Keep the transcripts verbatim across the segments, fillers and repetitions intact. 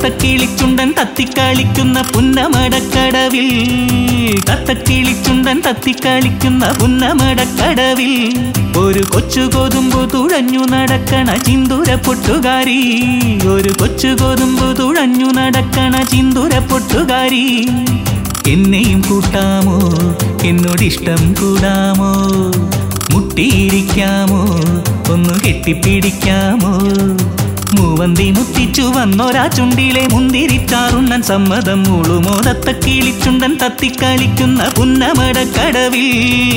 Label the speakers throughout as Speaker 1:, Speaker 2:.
Speaker 1: തത്തക്കിളിച്ചുണ്ടൻ തത്തിക്കളിക്കുന്ന പുന്നമടക്കടവിൽ തത്തക്കിളിച്ചുണ്ടൻ തത്തിക്കളിക്കുന്ന പുന്നമടക്കടവിൽ ഒരു കൊച്ചു കൊതുമ്പു തുഴഞ്ഞു നടക്കണ ചിന്തുര പൊട്ടുകാരി ഒരു കൊച്ചു കൊതുമ്പു തുഴഞ്ഞു നടക്കണ ചിന്തുര പൊട്ടുകാരി എന്നെയും കൂട്ടാമോ എന്നോടിഷ്ടം കൂടാമോ മുട്ടിയിരിക്കാമോ ഒന്ന് കെട്ടിപ്പിടിക്കാമോ മൂവന്തി മുത്തിച്ചു വന്നൊരാ ചുണ്ടിലെ മുന്തിരിച്ചാറുണ്ണൻ സമ്മതം മൂളുമോ തത്തക്കിളിച്ചുണ്ടൻ തത്തിക്കളിക്കുന്ന പുന്നമടക്കടവിൽ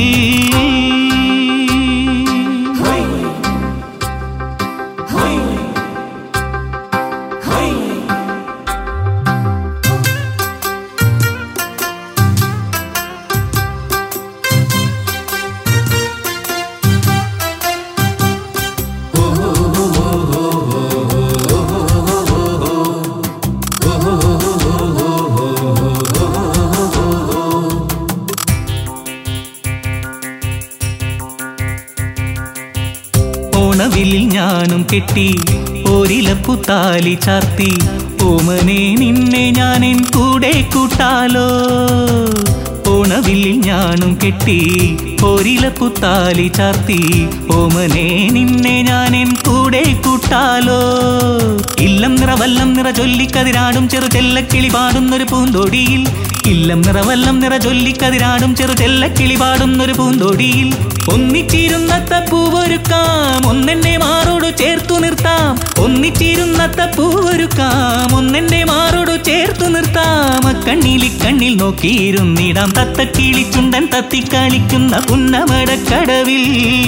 Speaker 1: ഓണവില്ലിൽ ഞാനും കെട്ടി ഒരിലപ്പുത്താലി ചാർത്തി ഓമനെ നിന്നെ ഞാനെൻ കൂടെ കൂട്ടാലോ ഓണവില്ലിൽ ഞാനും കെട്ടി ഒരിലപ്പുത്താലി ചാർത്തി ഓമനെ നിന്നെ ഞാനെൻ കൂടെ കൂട്ടാലോ ഇല്ലം നിറവല്ലം നിറ ചൊല്ലിക്കതിരാടും ചെറു ചെല്ലക്കിളി പാടുന്നൊരു പൂന്തോടിയിൽ ഇല്ലം നിറവല്ലം നിറ ചൊല്ലിക്കതിരാടും ചെറു ചെല്ലക്കിളി പാടുന്നൊരു പൂന്തോടിയിൽ ഒന്നിച്ചിരുന്നത്ത പൂവൊരുക്കാം ഒന്നെന്റെ മാറോടു ചേർത്തു നിർത്താം ഒന്നിച്ചിരുന്നത്ത പൂവൊരുക്കാം ഒന്നെന്റെ മാറോടു ചേർത്തു നിർത്താം കണ്ണിലി കണ്ണിൽ നോക്കിയിരുന്നിടാം തത്തക്കിളിച്ചുണ്ടൻ തത്തിക്കളിക്കുന്ന പുന്നമടക്കടവിൽ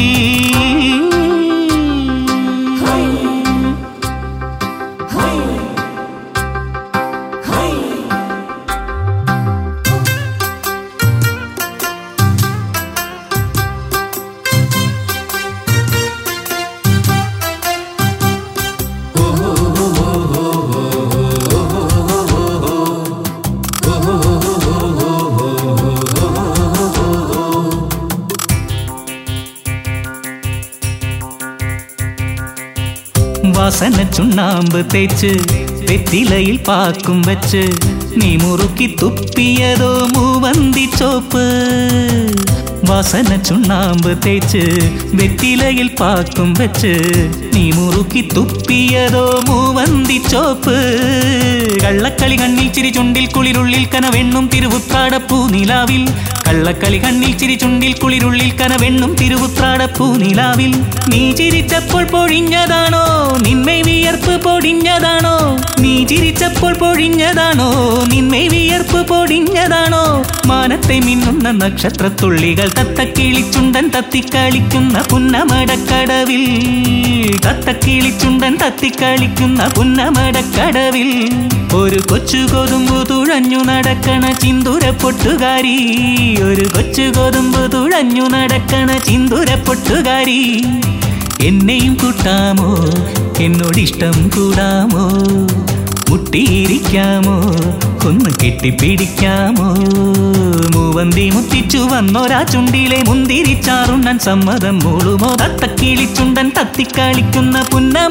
Speaker 1: വാസന ചുണ്ണാമ്പ് തേച്ച് വെറ്റിലയിൽ പാക്കും വെച്ച് നീ മുറുക്കി തുപ്പിയതോ മൂവന്തി ചോപ്പ് വാസന ചുണ്ണാമ്പ് തേച്ച് വെറ്റിലയിൽ പാക്കും വെച്ച് നീ മുറുക്കി തുപ്പിയതോ മൂവന്തി ചോപ്പ് കള്ളക്കളി കണ്ണിൽ ചിരി ചുണ്ടിൽ കുളിരുള്ളിൽ കനവെണ്ണും തിരുവുത്രാടപ്പൂ നിലാവിൽ കള്ളക്കളി കണ്ണിൽ ചിരി ചുണ്ടിൽ കുളിരുള്ളിൽ കനവെണ്ണും തിരുവുത്രാടപ്പൂ നിലാവിൽ നീ ചിരിച്ചപ്പോൾ പൊഴിഞ്ഞതാണോ നിന്മേ വിയർപ്പ് പൊടിഞ്ഞതാണോ നീ ചിരിച്ചപ്പോൾ പൊഴിഞ്ഞതാണോ നിന്മേ വിയർപ്പ് പൊടിഞ്ഞതാണോ മാനത്തെ മിന്നുന്ന നക്ഷത്രത്തുള്ളികൾ തത്തക്കിളിച്ചുണ്ടൻ തത്തിക്കളിക്കുന്ന പുന്നമടക്കടവിൽ തത്തക്കിളിച്ചുണ്ടൻ തത്തിക്കളിക്കുന്ന പുന്നമടക്കടവിൽ ഒരു കൊച്ചു കൊതുമ്പു തുഴഞ്ഞു നടക്കണ ചിന്തുര പൊട്ടുകാരി ഒരു കൊച്ചു കൊതുമ്പു തുഴഞ്ഞു നടക്കണ ചിന്തുര പൊട്ടുകാരി എന്നെയും കൂട്ടാമോ എന്നോടിഷ്ടം കൂടാമോ മുട്ടിയിരിക്കാമോ ഒന്ന് കെട്ടിപ്പിടിക്കാമോ മൂവന്തി മുത്തിച്ചു വന്നൊരാ ചുണ്ടിലെ മുന്തിരിച്ചാറുണ്ണൻ സമ്മതം മൂളുമോ തത്തക്കിളിച്ചുണ്ടൻ തത്തിക്കളിക്കുന്ന പുന്ന